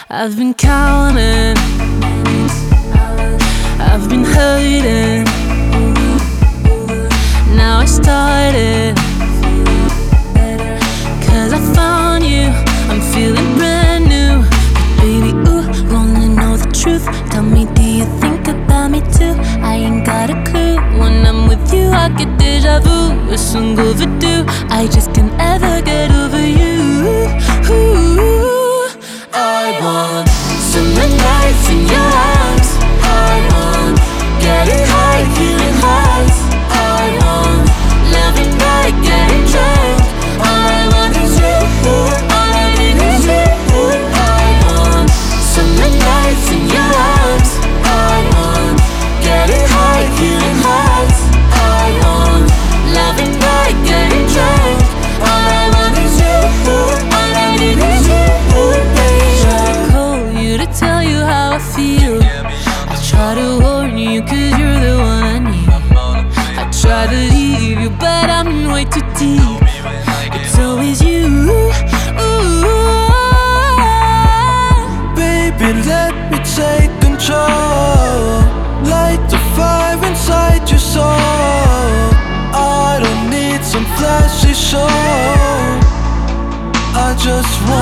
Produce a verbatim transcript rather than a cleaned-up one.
I've been counting, I've been hurting. Now I started, cause I found you, I'm feeling brand new. But baby, ooh, wanna know the truth. Tell me, do you think about me too? I ain't got a clue. When I'm with you, I get deja vu. It's long overdue, I just can't ever get over you. Ooh. I want summer nights in your arms. I want getting high, feeling highs. I want loving right, getting drunk. All I want is you, all I need is you. I want summer nights in your arms. I want getting high, feeling highs. I want loving right, getting drunk. All I want is you, all I need is you. Tell you how I feel. I try to warn you cause you're the one I need. I try to leave you but I'm in way too deep. It's always you. Ooh. Baby, let me take control. Light the fire inside your soul. I don't need some flashy show. I just want